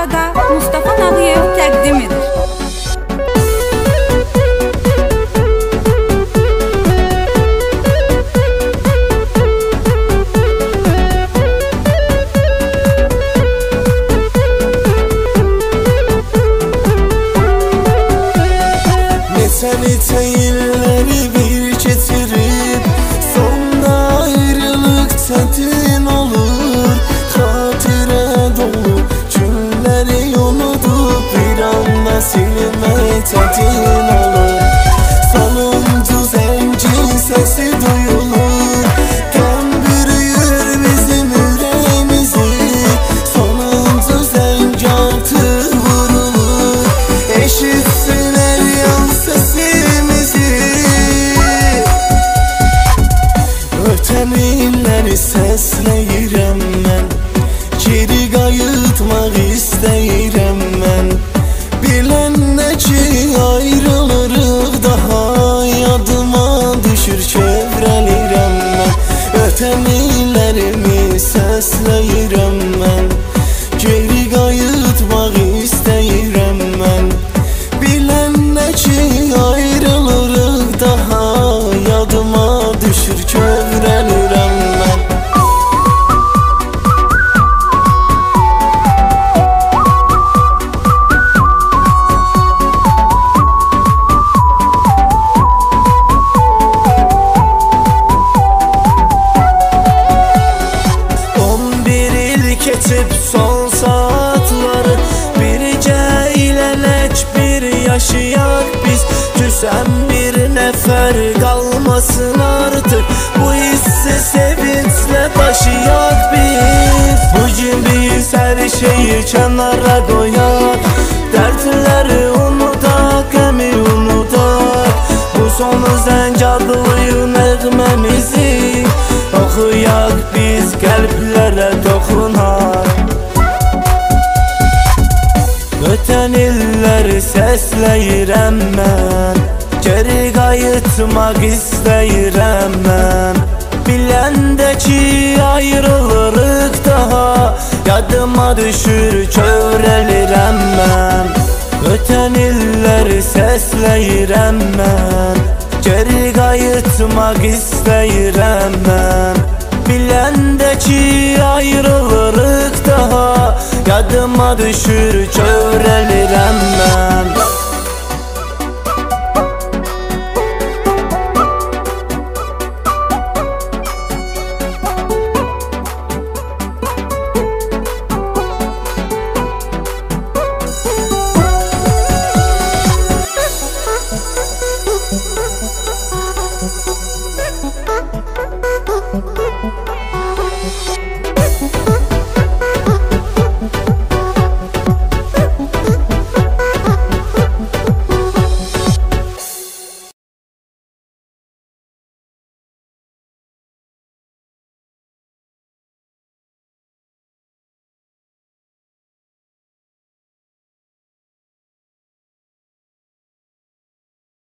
icrada Mustafa Nağıyev təqdim edir. Neçə illəri bir keçirib, sonda ayrılıq çətin olur. Xatirə dolu günləri unudub, bir anda silmək çətin olur. Sonuncu zəngin səsi duyulur, qəm bürüyür bizim ürəyimizi. Sonuncu zəng artıq vurulur, eşitsinlər yan səsimizi. Ötən illəri səsləyirəm mən, geri qayıtmaq istəyirəm mən. Bilənlə ki ayrılırıq, daha yadıma düşür çevrəlirəm mən. Ötən illərimi səsləyirəm mən, geri qayıtmaq istəyirəm mən. Bilənlə ki ayrılırıq, daha yadıma düşür çevrəlirəm mən. Keçib son saatları, bircə ilələk bir yaşayaq biz. Küsən bir nəfər qalmasın artıq, bu hissi sevinclə daşıyaq biz. Bugün biz hər şeyi kənara qoyaq, dərdləri unudaq, qəmi unudaq. Bu son zəng adlı nəğməmizi oxuyaq biz, qəlblərə toxunaq. Ötən illəri səsləyirəm mən, geri qayıtmaq istəyirəm mən. Biləndə ki ayrılırıq, daha yadıma düşür kövrəlirəm mən. Ötən illəri səsləyirəm mən, geri qayıtmaq istəyirəm mən. Biləndə ki ayrılırıq, daha yadıma düşür kövrəlirəm.